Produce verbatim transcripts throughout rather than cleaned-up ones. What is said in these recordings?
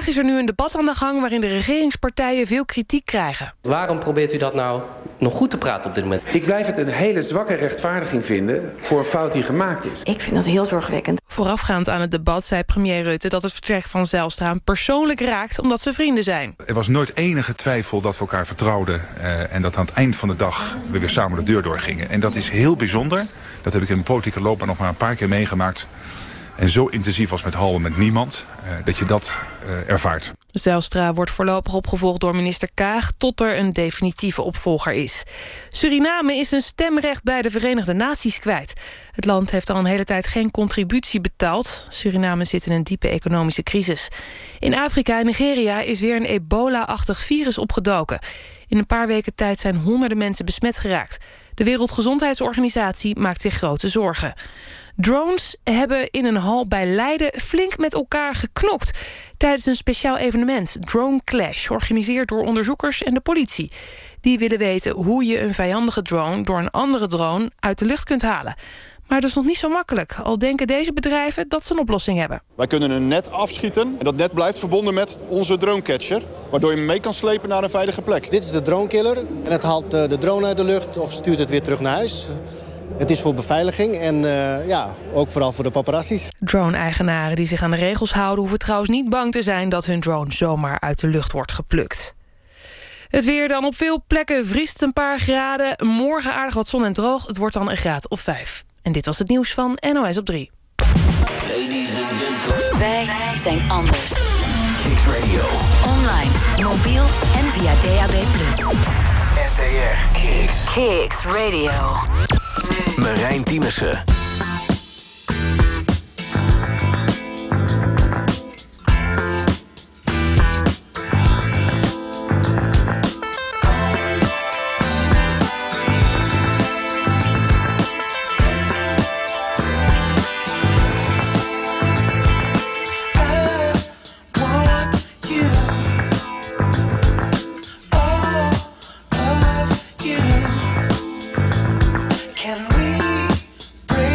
Haag is er nu een debat aan de gang waarin de regeringspartijen veel kritiek krijgen. Waarom probeert u dat nou nog goed te praten op dit moment? Ik blijf het een hele zwakke rechtvaardiging vinden voor een fout die gemaakt is. Ik vind dat heel zorgwekkend. Voorafgaand aan het debat zei premier Rutte dat het vertrek van Zijlstra hem persoonlijk raakt omdat ze vrienden zijn. Er was nooit enige twijfel dat we elkaar vertrouwden uh, en dat aan het eind van de dag we weer samen de deur doorgingen. En dat is heel bijzonder. Dat heb ik in mijn politieke loopbaan nog maar een paar keer meegemaakt. En zo intensief als met Halve met niemand, uh, dat je dat uh, ervaart. Zijlstra wordt voorlopig opgevolgd door minister Kaag tot er een definitieve opvolger is. Suriname is een stemrecht bij de Verenigde Naties kwijt. Het land heeft al een hele tijd geen contributie betaald. Suriname zit in een diepe economische crisis. In Afrika en Nigeria is weer een ebola-achtig virus opgedoken. In een paar weken tijd zijn honderden mensen besmet geraakt. De Wereldgezondheidsorganisatie maakt zich grote zorgen. Drones hebben in een hal bij Leiden flink met elkaar geknokt tijdens een speciaal evenement, Drone Clash, georganiseerd door onderzoekers en de politie. Die willen weten hoe je een vijandige drone door een andere drone uit de lucht kunt halen. Maar dat is nog niet zo makkelijk, al denken deze bedrijven dat ze een oplossing hebben. Wij kunnen een net afschieten en dat net blijft verbonden met onze dronecatcher, waardoor je hem mee kan slepen naar een veilige plek. Dit is de dronekiller en het haalt de drone uit de lucht of stuurt het weer terug naar huis. Het is voor beveiliging en uh, ja, ook vooral voor de paparazzi's. Drone-eigenaren die zich aan de regels houden hoeven trouwens niet bang te zijn dat hun drone zomaar uit de lucht wordt geplukt. Het weer dan op veel plekken vriest een paar graden. Morgen aardig wat zon en droog. Het wordt dan een graad of vijf. En dit was het nieuws van N O S op drie. Wij zijn anders. Kicks Radio. Online, mobiel en via D A B plus. N T R Kicks. Kicks Radio. Marijn Tiemessen. Can we break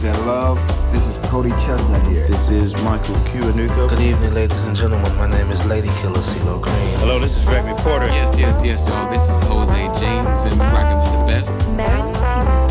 Peace and love. This is Cody Chestnut here. This is Michael Kiwanuka. Good evening, ladies and gentlemen. My name is Lady Killer CeeLo Green. Hello, this is Gregory Porter. Yes, yes, yes, y'all. This is Jose James, and we're rocking with the best. Maren Martinez.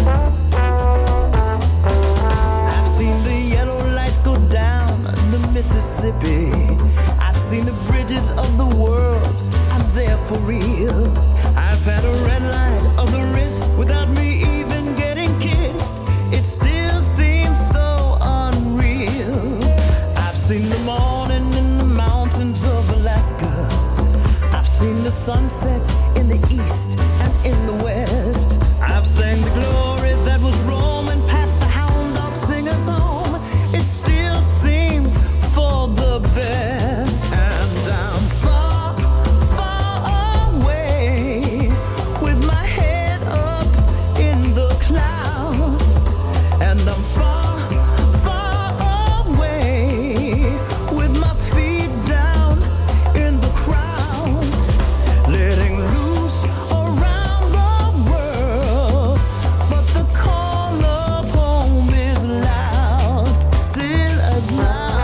I've seen the yellow lights go down the Mississippi. I've seen the bridges of the world. I'm there for real. I've had a red light on the wrist without me even getting kissed. It still seems so unreal. I've seen the morning in the mountains of Alaska. I've seen the sunset in the east and in the west. I've seen the glory that was roaming past the hound dog singers home. It still seems for the best. And I'm far, far away with my head up in the clouds. And I'm far, far away with my feet down in the crowds, letting loose around the world. But the call of home is loud, still as loud.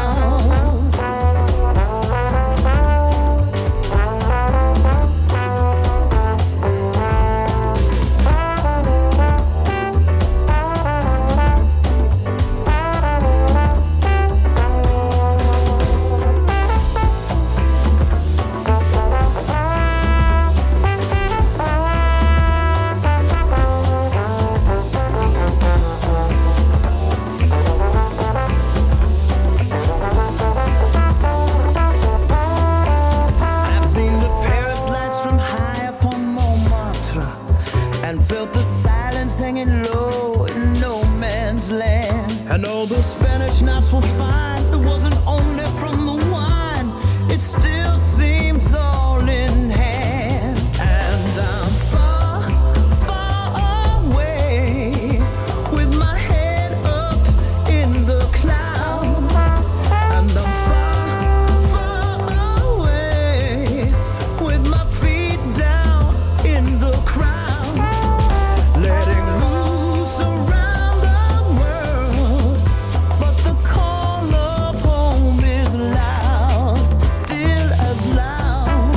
I've seen the Paris lights from high upon Montmartre and felt the silence hanging low in no man's land. And all the Spanish nights were fine. It wasn't only from the wine. It still seems all in hand. And I'm far, far away with my head up in the clouds. And I'm far, far away with my feet down in the crowds, letting loose around the world. But the call of home is loud, still as loud,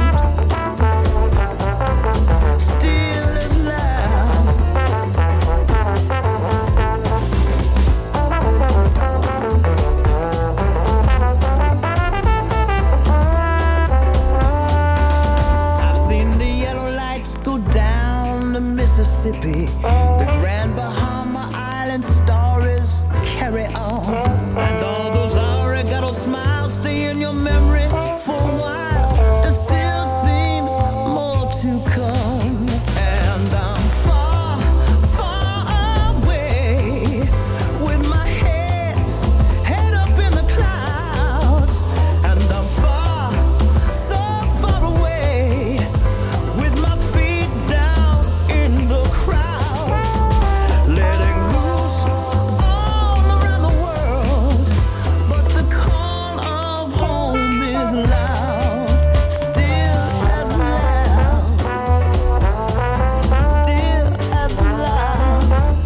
still as loud. I've seen the yellow lights go down the Mississippi. The Grand Bahama Island stories carry on. And all those Arigato smiles stay in your memory for a while. There still seems more to come. And I'm far, far away with my head, head up in the clouds. And I'm far, so far away with my feet down in the crowds, letting loose all around the world. But the call of home is loud, still as loud, still as loud.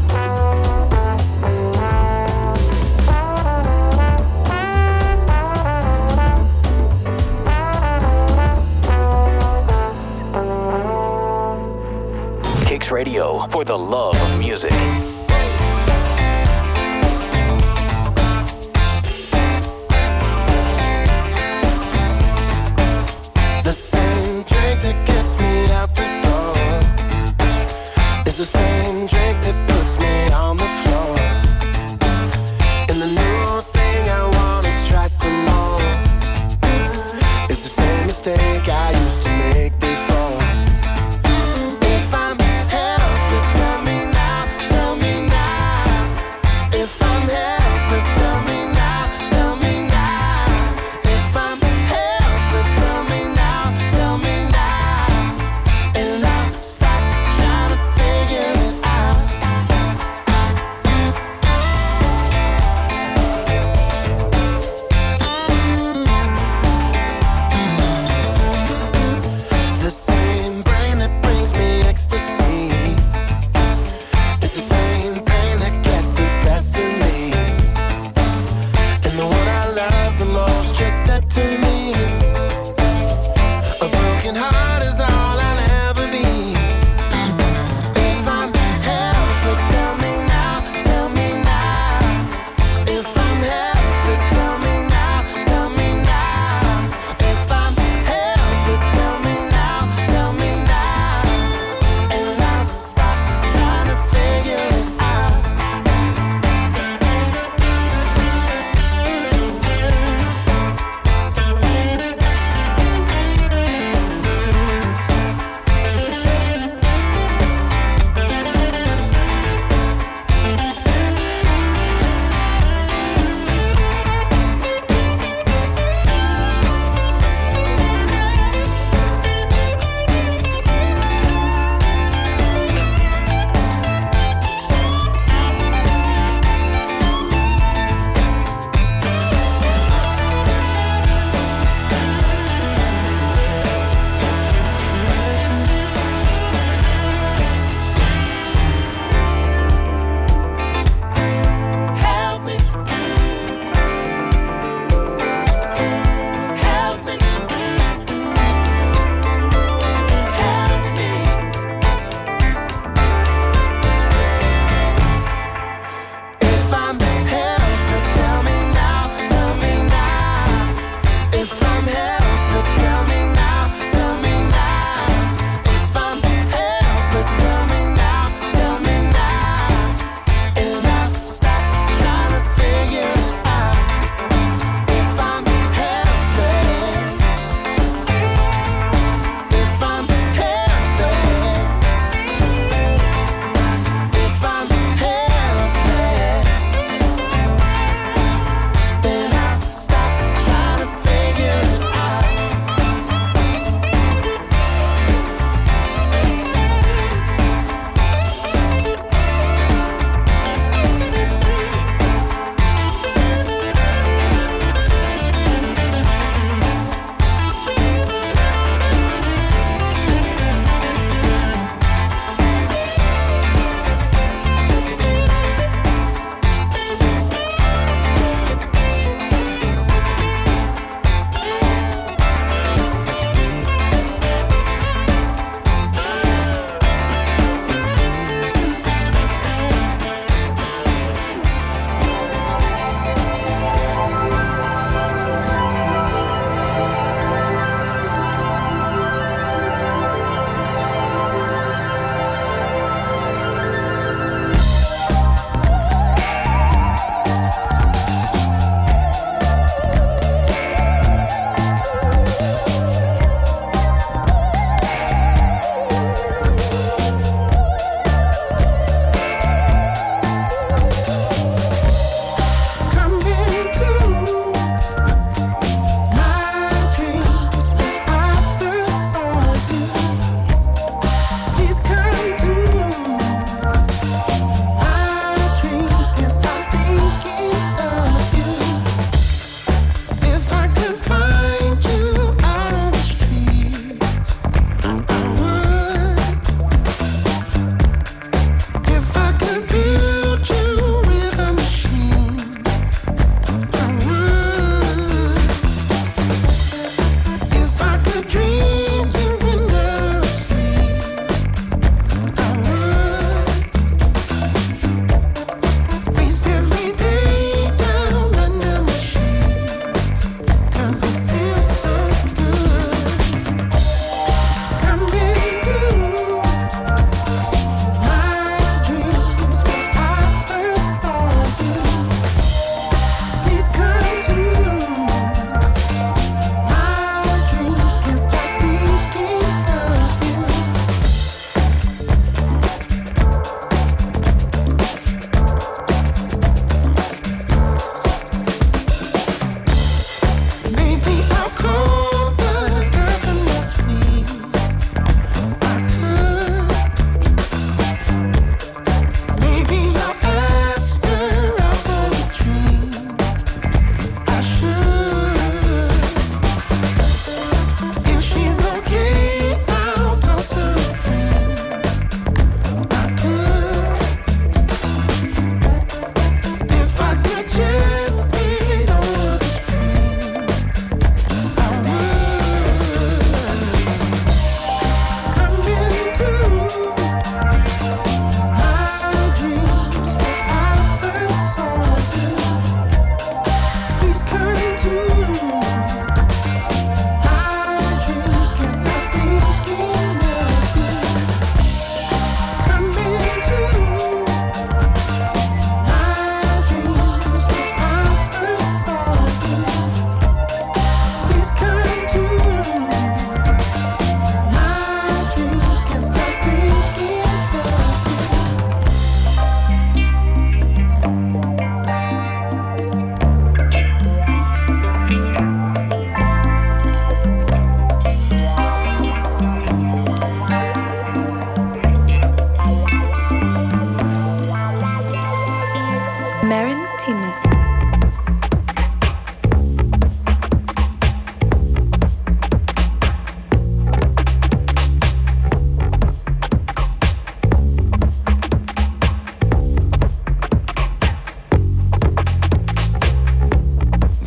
Kicks Radio, for the love of music. The same drink that gets me out the door is the same drink that puts me on the floor. And the new thing I wanna try some more is the same mistake I used to make before. If I'm helpless, tell me now, tell me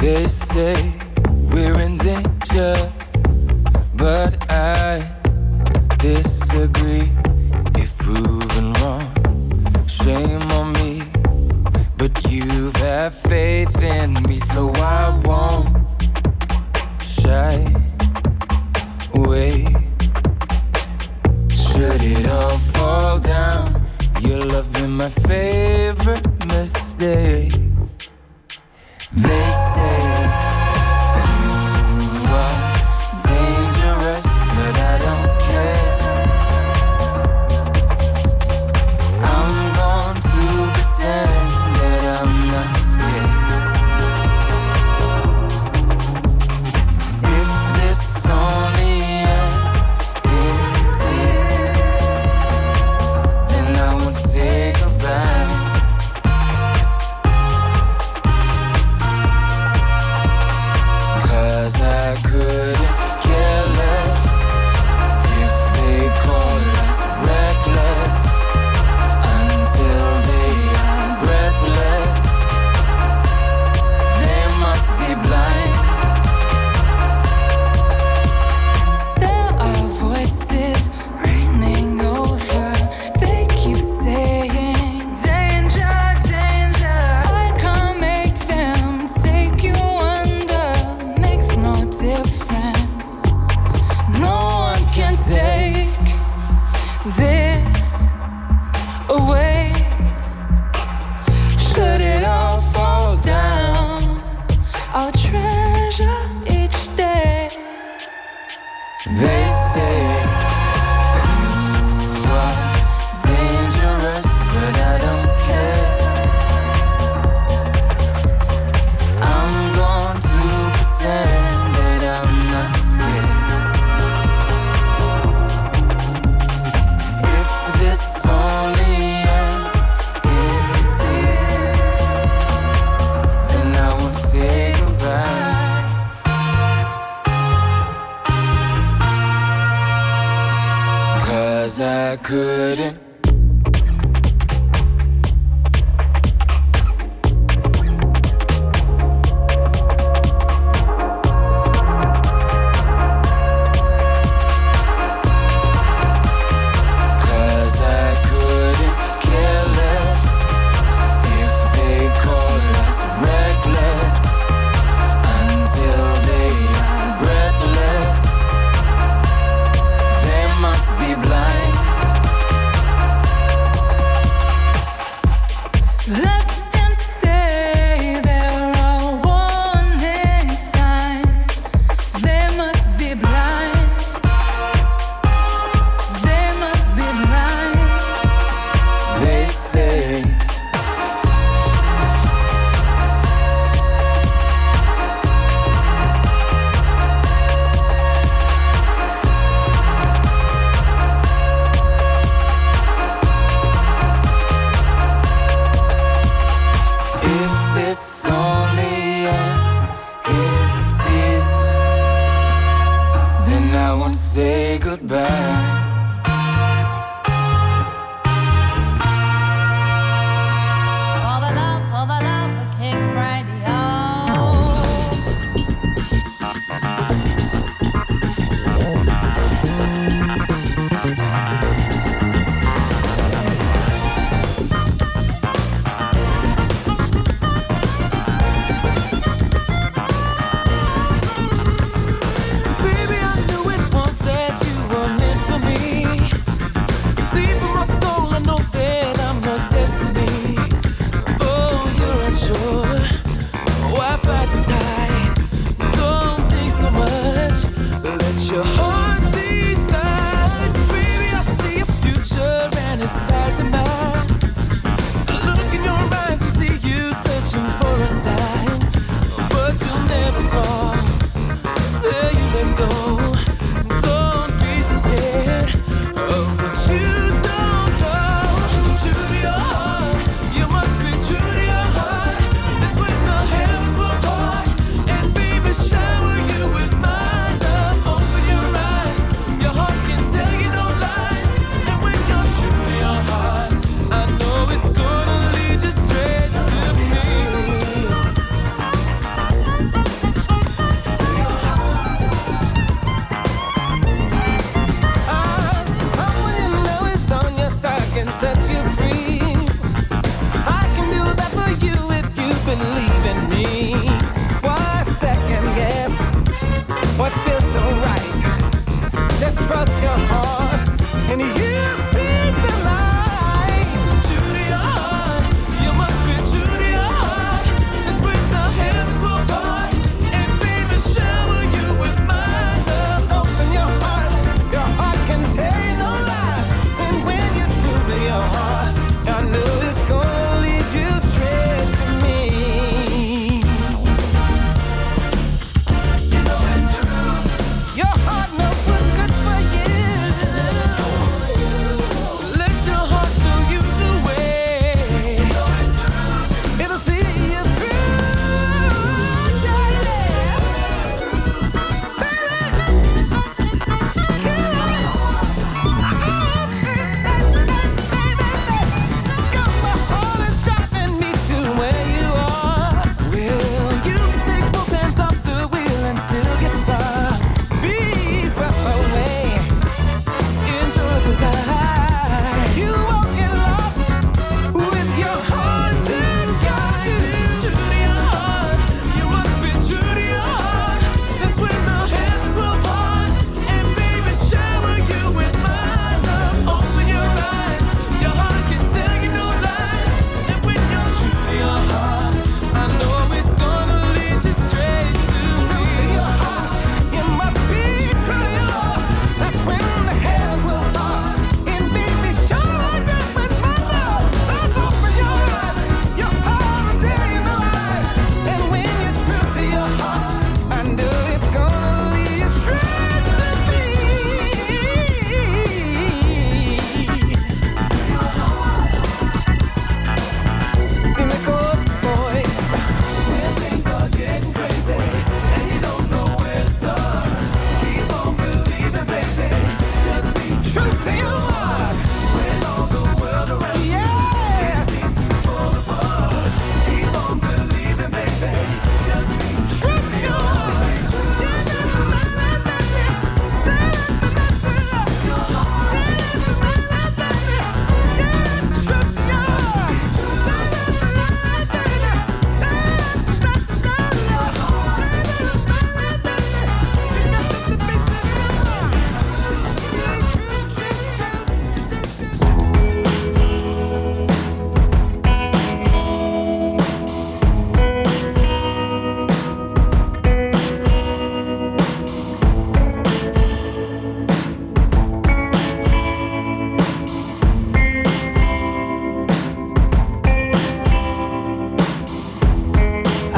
They say we're in danger, but I disagree. If proven wrong, shame on me. But you've had faith in me, so I won't shy away. Should it all fall down, your love been my favorite mistake. They say you are dangerous, but I don't care. I'm going to pretend that I'm not scared. If this only ends in tears, then I won't say goodbye. I couldn't care less if they call us reckless until they are breathless. They must be blind. There are voices raining over. They keep saying danger, danger. I can't make them take you under. Makes no difference. No one can take this away. Should it all fall down, I'll treasure each day. They say you are dangerous, but I don't care. I'm going to pretend that I'm not scared. If this only ends in tears, then I won't say goodbye. 'Cause I couldn't. Cause I couldn't care less if they call us reckless until they are breathless. They must be blind.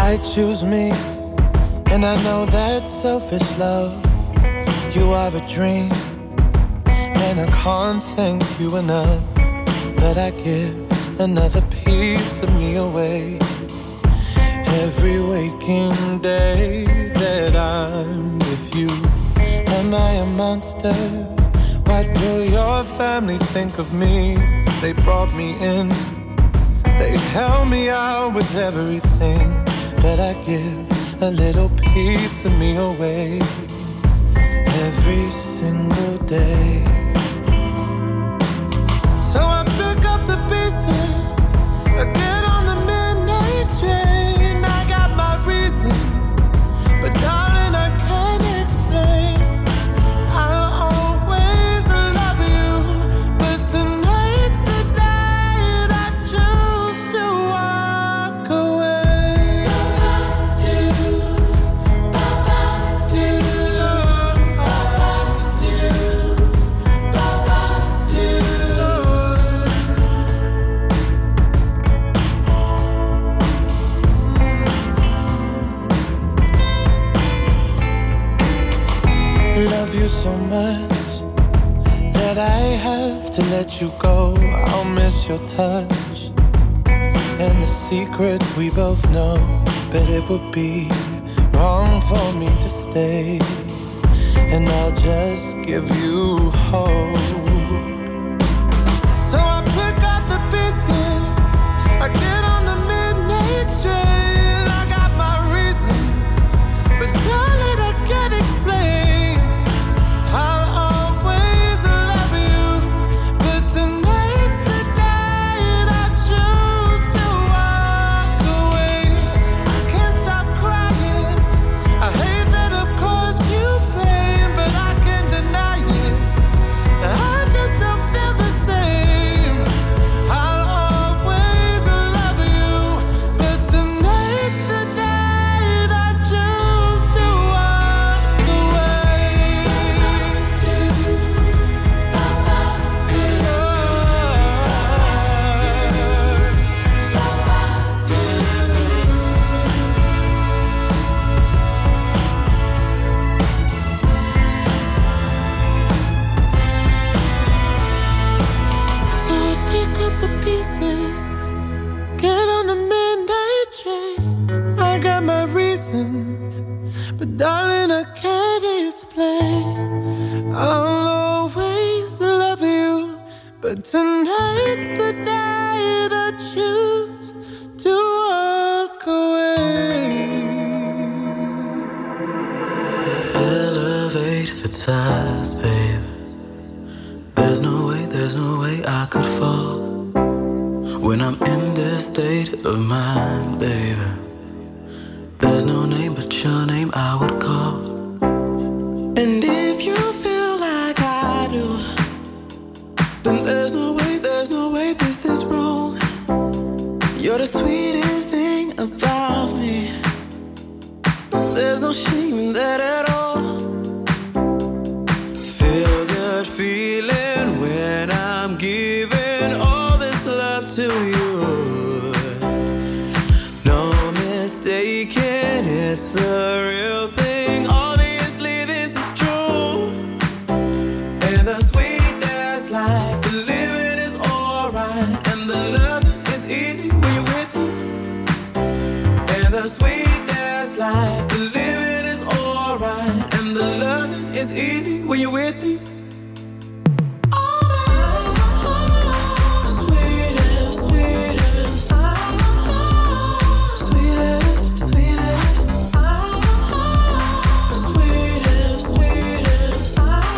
I choose me, and I know that's selfish love. You are a dream, and I can't thank you enough. But I give another piece of me away every waking day that I'm with you. Am I a monster? What will your family think of me? They brought me in, they held me out with everything. But I give a little piece of me away every single day. So I pick up the pieces, I get on the midnight train. I got my reasons, but darling, I can't explain. I'll always love you, but tonight's the night I choose to walk away. Love you so much that I have to let you go. I'll miss your touch and the secrets we both know. But it would be wrong for me to stay, and I'll just give you hope. So I pick up the pieces, I get on the midnight train. I got my reasons, but darling, I can't explain. I'll always love you, but tonight's the night I choose to walk away. I can't stop crying, I hate that I've caused you pain, but I can't deny it, I just don't feel the same. I'll always love you, but tonight's the night I choose to walk away. So I pick up the pieces, get on the midnight train. I got my reasons, but darling, I can't explain. I'll always love you, but tonight's the night I choose to walk away. Elevate the tides, babe. There's no way, there's no way I could fall when I'm in this state of mind, baby. There's no name but your name I would call. And if you feel like I do, then there's no way, there's no way this is wrong. You're the sweetest thing about me. There's no shame in that at all. Feel good feeling when I'm giving all this love to you. No mistaking, it's the real thing. Obviously this is true. And the sweetest life, the living is alright, and the loving is easy when you're with me. And the sweetest life, the living is alright, and the loving is easy when you're with me. Sweetest, sweetest, sweetest, sweetest, sweetest, sweetest,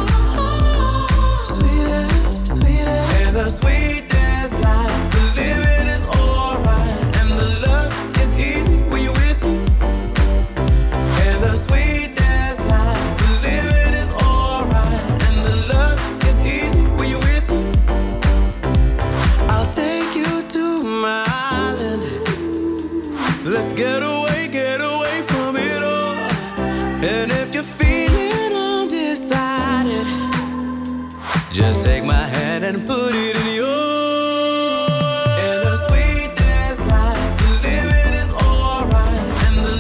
sweetest, sweetest. And the sweetest life, the living is alright, and the love is easy when you're with me. And the sweetest life, the living is alright, and the love is easy when you're with me. I'll take you to my island. Let's get away, get away from it all. And if you're feeling undecided, just take my hand and put it in yours. And the sweetest life, the living is alright, and the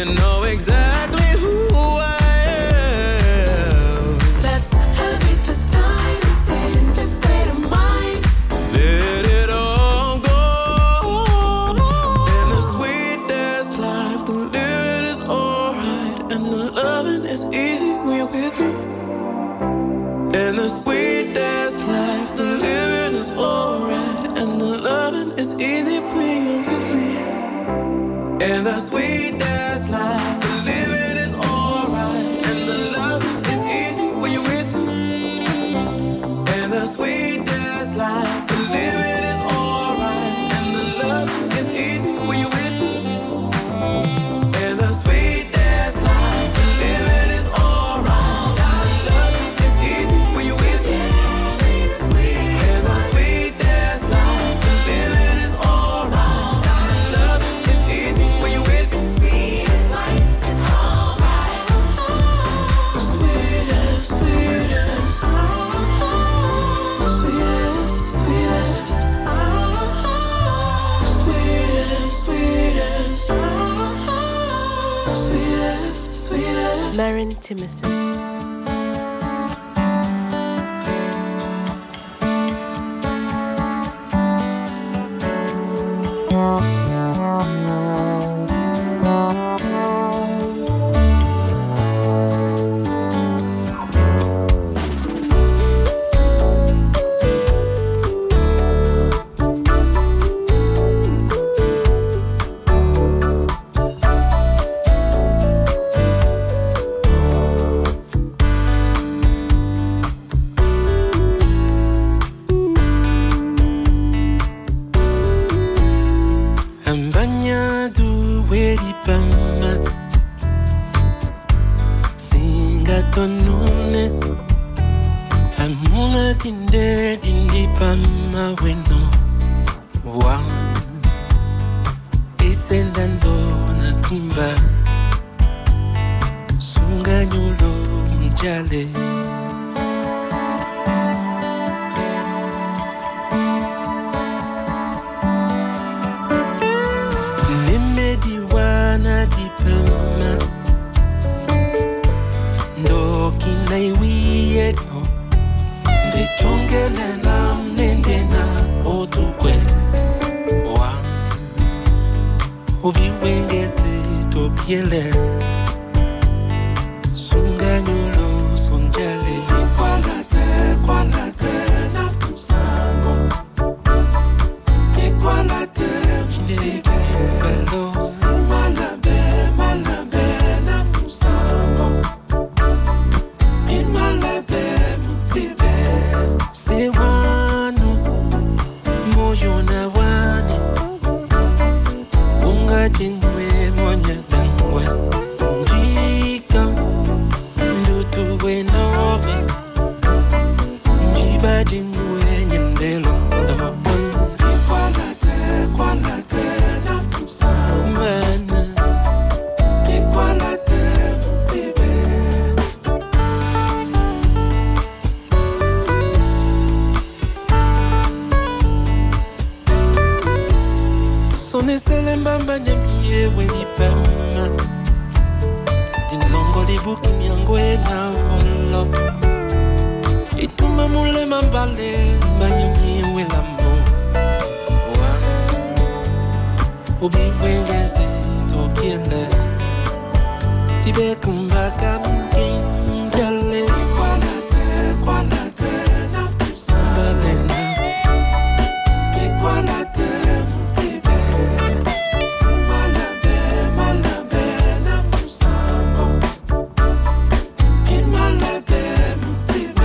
You know exactly who I am. Let's elevate the tide and stay in this state of mind. Let it all go. In the sweetest life, the living is alright, and the loving is easy when you're with me. In the sweetest life, the living is alright, and the loving is easy when you're with me. In the sweetest life, the living is alright, and the loving is easy when you're with me. In the sweetest life, the living is alright, and the loving is easy when you're with me. In the sweetest life, the living is alright, and the loving is easy when you're with me. In the sweetest life, the living is alright, and the loving is easy when you're with me. Sweetest life is alright. Sweetest, sweetest, Sweetest, sweetest, sweetest, sweetest. sweetest, sweetest. Maren Timmerson. Ambanya du wedi pama Singa tonune Amuna tinde dindi pama weno Wa Isendando na kumba Sunga nyulo mjale Nimediwana dipema Ndo kinaiwie no Nde chongele na mnende na otukwe Wa Ubi wengeze topiele Sunga nyulo sonjale Ikwalate, kwalate na kusango Ikwalate mnende Belo Simalabe, malabe na kusango Imalabe mutibe Sewanu Moyo na wani Unga jingwe monya langwe Njika Ndutu we nobe Njiba jingwe nyendelo ndo Ikwalate, kwalate na kusango Ikwalate mutibe Sone sele mbamba nyamie weni pema Dinongo di buki miangwe na holo Ituma mule mambale Manyamie welambo Ubi wengeze tokiele Tibe kumbaka mkinjale Ikwalate, kwalate na kusambalena Ikwalate mutibe Simalabe, malabe na kusambo Imalabe mutibe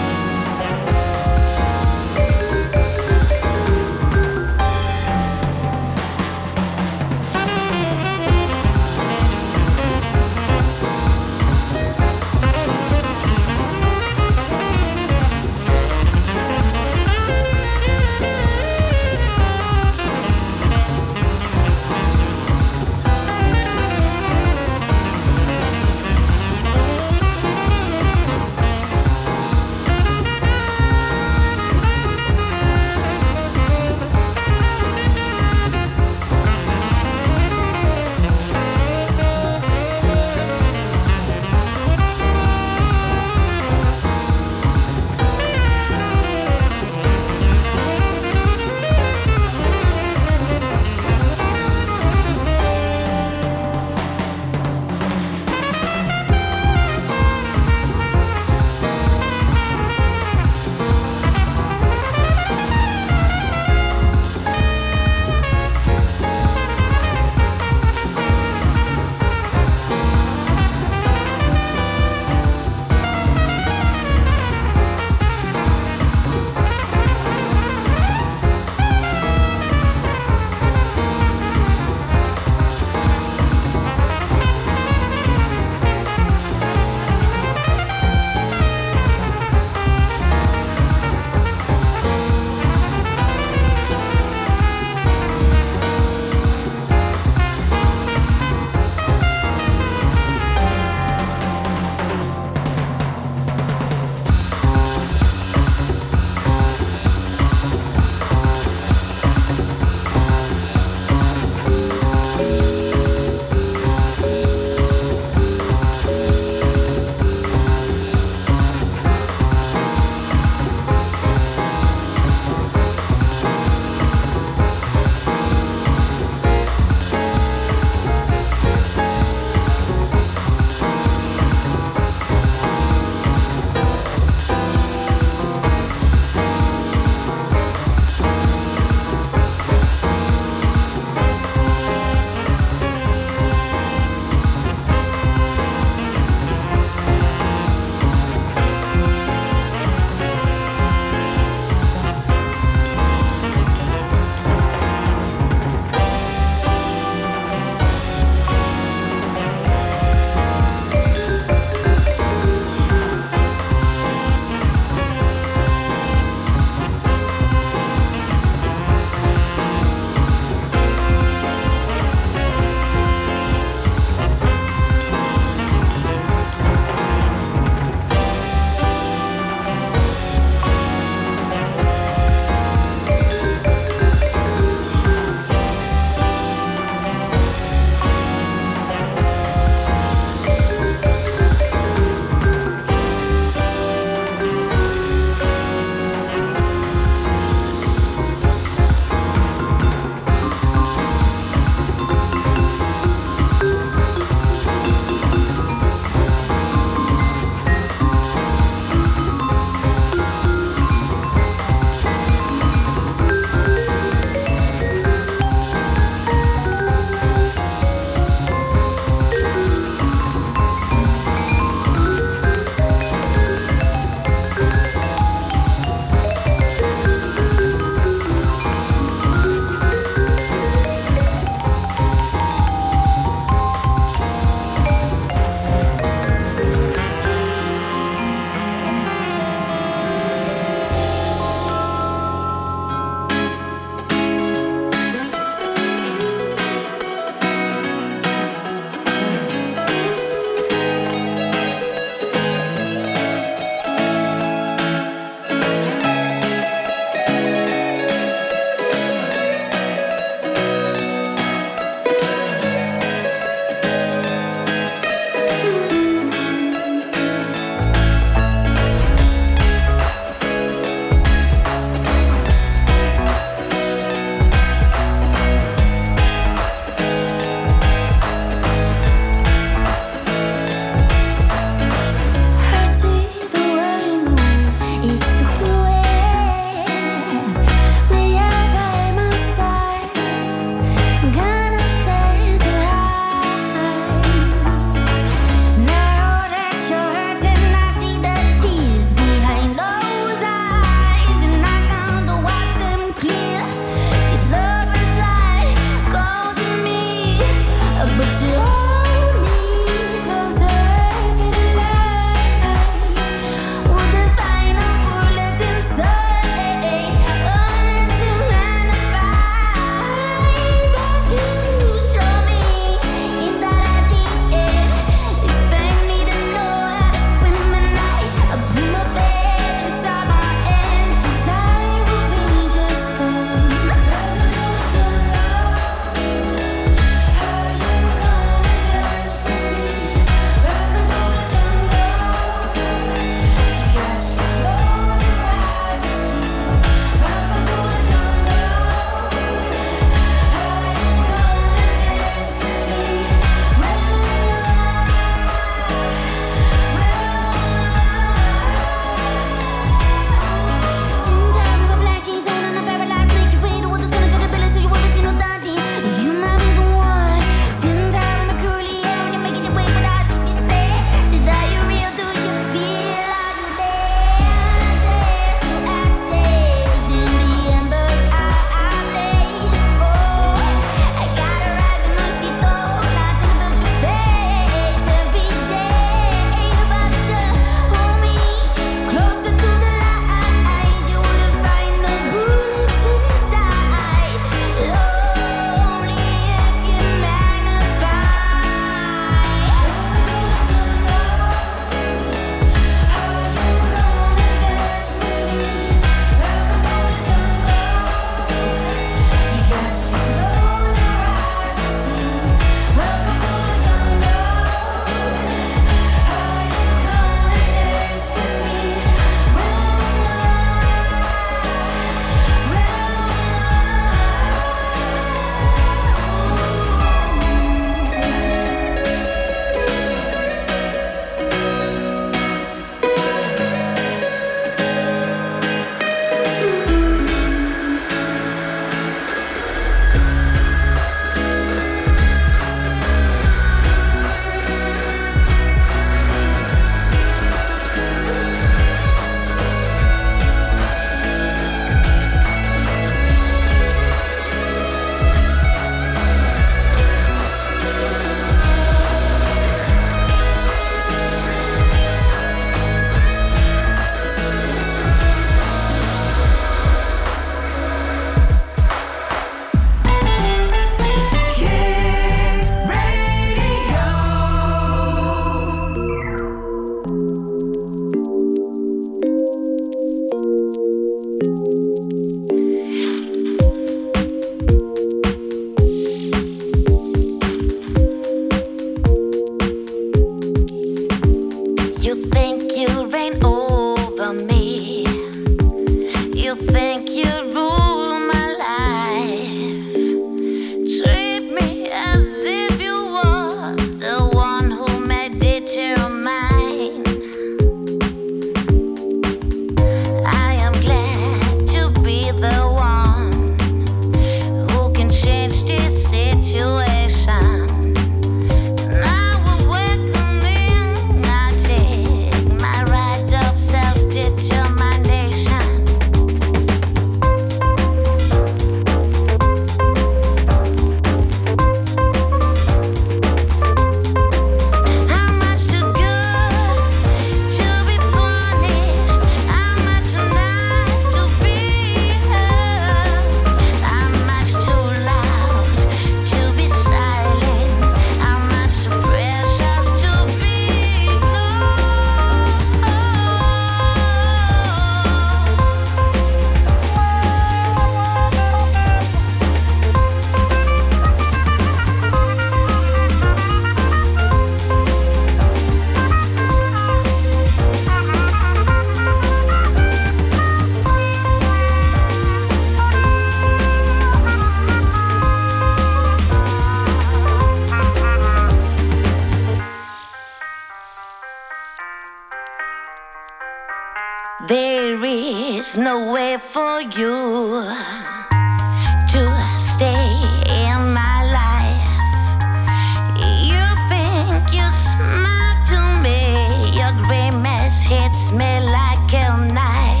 is no way for you to stay in my life. You think you smile to me, your grimace hits me like a knife.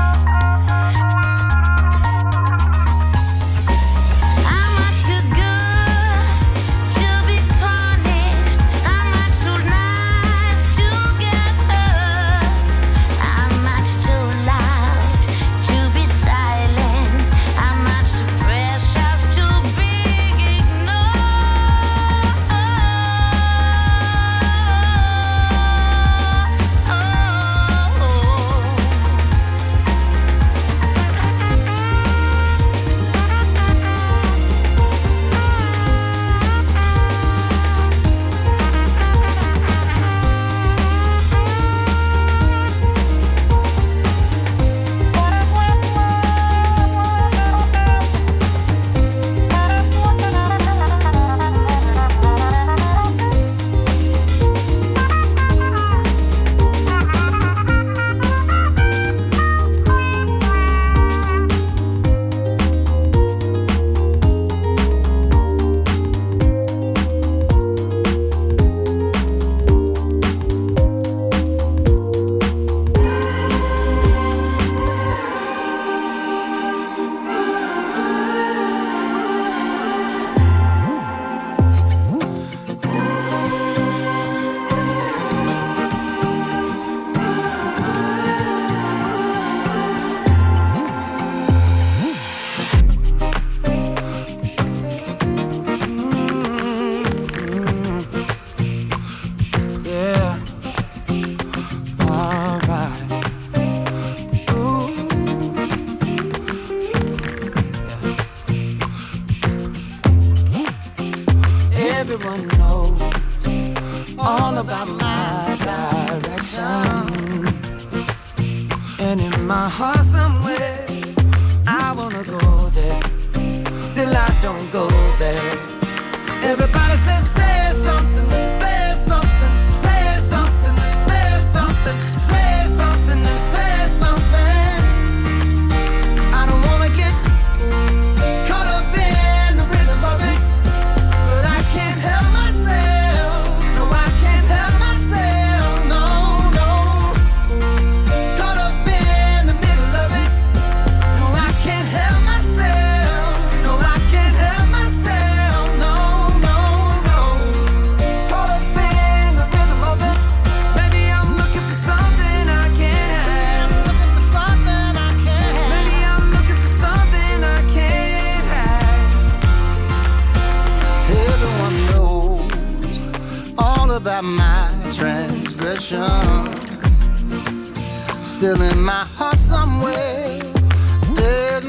Still in my heart somewhere, there's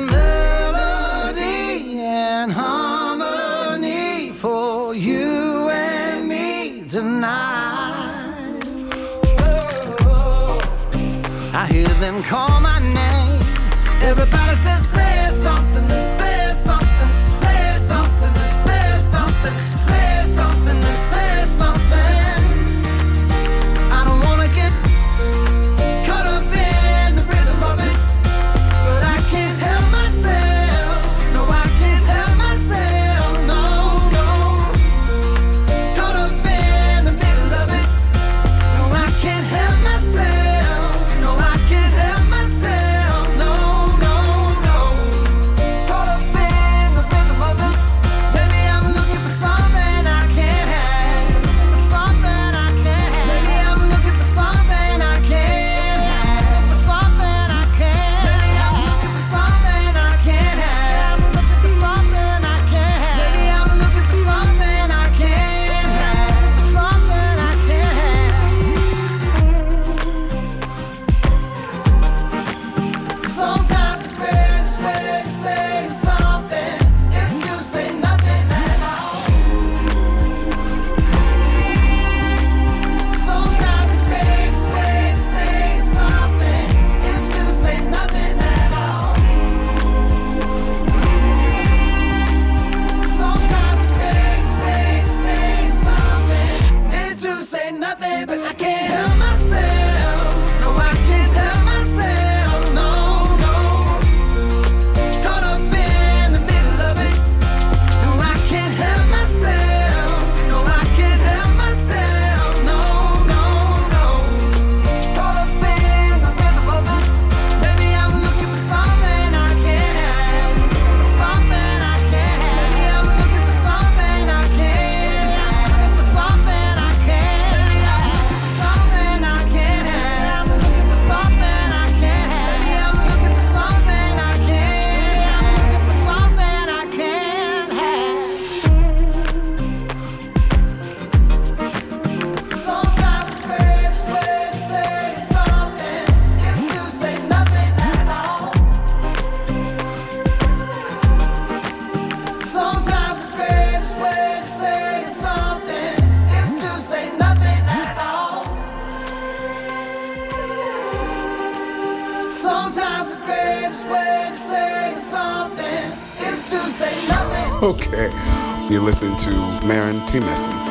melody and harmony for you and me tonight. I hear them call my name. Everybody says, say something, say something, say something, say something, say something, say something. I don't wanna get caught up in the rhythm of it, but I can't help myself. No, I can't help myself. No, no. Caught up in the middle of it. No, I can't help myself. No, I can't help myself. No, no, no. Caught up in best way to say something is to say nothing. Okay, you listen to Maren Timesen.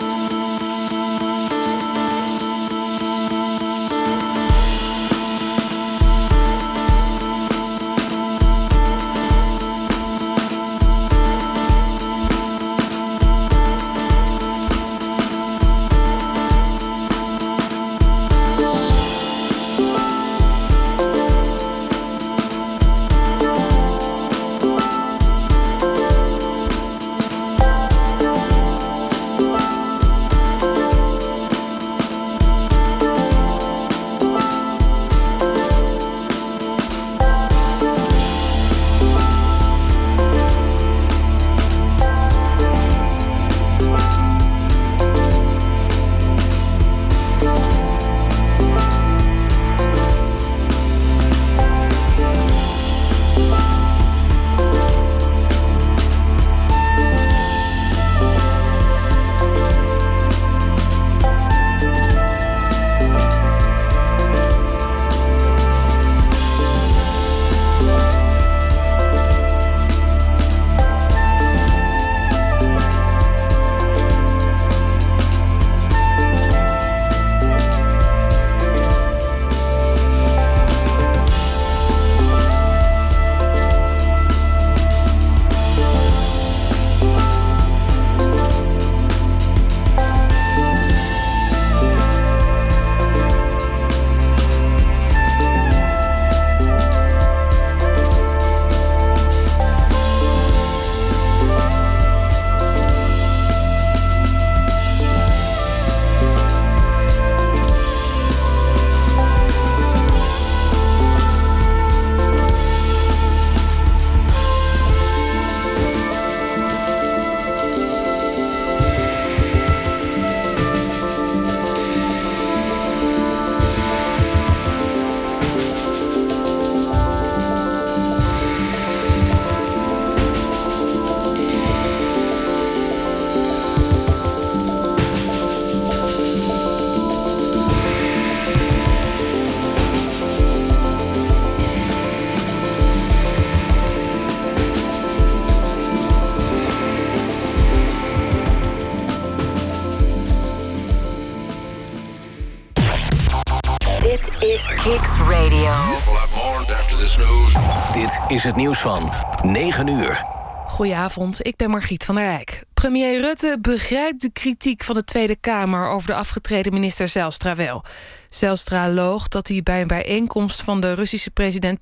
Kicks Radio. Dit is het nieuws van negen uur. Goedenavond, ik ben Margriet van der Eyck. Premier Rutte begrijpt de kritiek van de Tweede Kamer over de afgetreden minister Zijlstra wel. Zijlstra loog dat hij bij een bijeenkomst van de Russische president